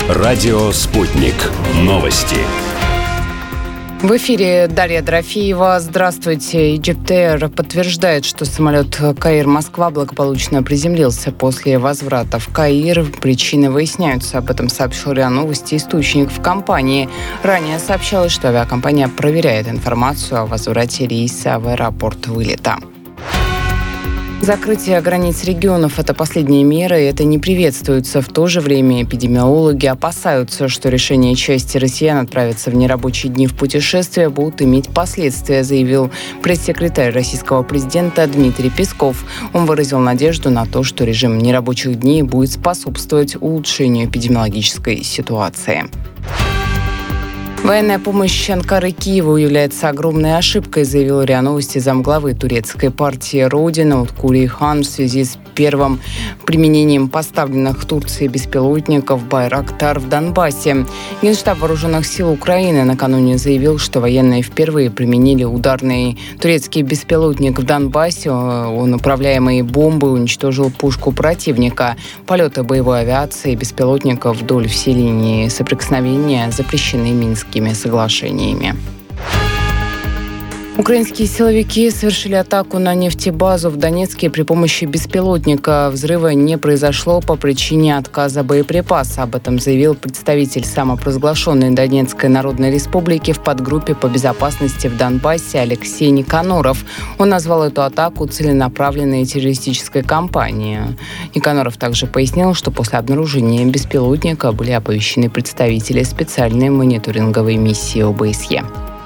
Радио «Спутник». Новости. В эфире Дарья Дорофеева. Здравствуйте. EgyptAir подтверждает, что самолет Каир-Москва благополучно приземлился после возврата в Каир. Причины выясняются. Об этом сообщил РИА Новости источник в компании. Ранее сообщалось, что авиакомпания проверяет информацию о возврате рейса в аэропорт вылета. Закрытие границ регионов – это последние меры, и это не приветствуется. В то же время эпидемиологи опасаются, что решение части россиян отправиться в нерабочие дни в путешествие будут иметь последствия, заявил пресс-секретарь российского президента Дмитрий Песков. Он выразил надежду на то, что режим нерабочих дней будет способствовать улучшению эпидемиологической ситуации. Военная помощь Анкары Киеву является огромной ошибкой, заявил РИА Новости замглавы турецкой партии «Родина» Уткури Хан в связи с первым применением поставленных Турцией беспилотников «Байрактар» в Донбассе. Генштаб Вооруженных сил Украины накануне заявил, что военные впервые применили ударный турецкий беспилотник в Донбассе. Он, управляемый бомбой, уничтожил пушку противника. Полеты боевой авиации беспилотников вдоль всей линии соприкосновения запрещены Минскими соглашениями. Украинские силовики совершили атаку на нефтебазу в Донецке при помощи беспилотника. Взрыва не произошло по причине отказа боеприпаса. Об этом заявил представитель самопровозглашенной Донецкой Народной Республики в подгруппе по безопасности в Донбассе Алексей Никаноров. Он назвал эту атаку целенаправленной террористической кампанией. Никаноров также пояснил, что после обнаружения беспилотника были оповещены представители специальной мониторинговой миссии ОБСЕ.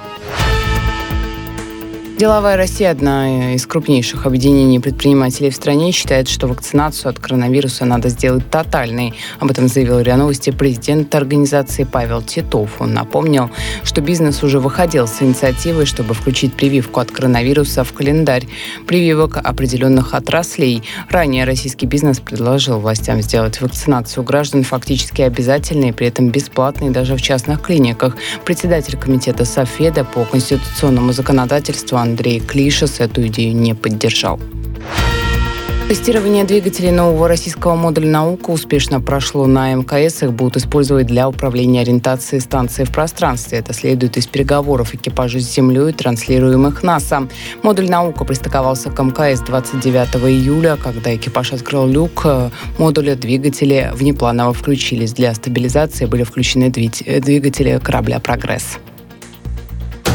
Деловая Россия, одна из крупнейших объединений предпринимателей в стране, считает, что вакцинацию от коронавируса надо сделать тотальной. Об этом заявил РИА Новости президент организации Павел Титов. Он напомнил, что бизнес уже выходил с инициативой, чтобы включить прививку от коронавируса в календарь прививок определенных отраслей. Ранее российский бизнес предложил властям сделать вакцинацию граждан фактически обязательной, при этом бесплатной даже в частных клиниках. Председатель комитета Софеда по конституционному законодательству Андрей Клишес эту идею не поддержал. Тестирование двигателей нового российского модуля «Наука» успешно прошло на МКС. Их будут использовать для управления ориентацией станции в пространстве. Это следует из переговоров экипажа с Землей, транслируемых НАСА. Модуль «Наука» пристыковался к МКС 29 июля. Когда экипаж открыл люк модуля, двигатели внепланово включились. Для стабилизации были включены двигатели корабля «Прогресс».